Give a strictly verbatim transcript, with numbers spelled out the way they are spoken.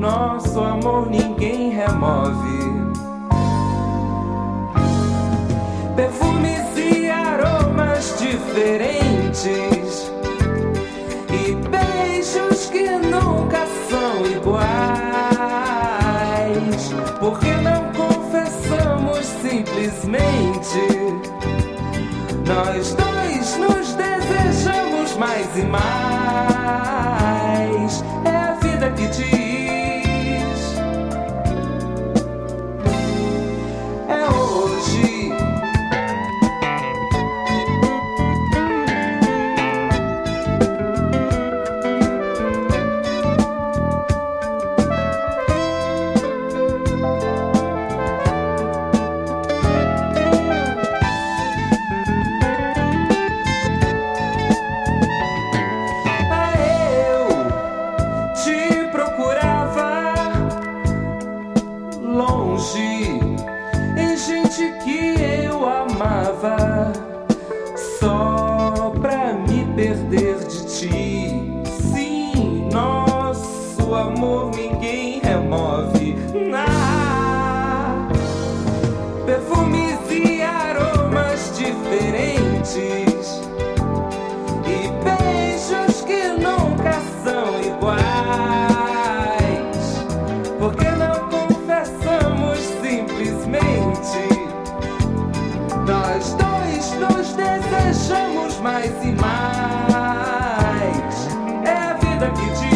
nosso amor ninguém remove. Perfumes e aromas diferentes e beijos que nunca são iguais. Por que não confessamos simplesmente? Nós dois nos desejamos mais e mais. É a vida que diz. É hoje. Em gente que eu amava, só pra me perder de ti. Sim, nosso amor ninguém remove. Ah, perfumes e aromas diferentes e beijos que nunca são iguais. Por que não nós dois nos desejamos mais e mais. É a vida que diz.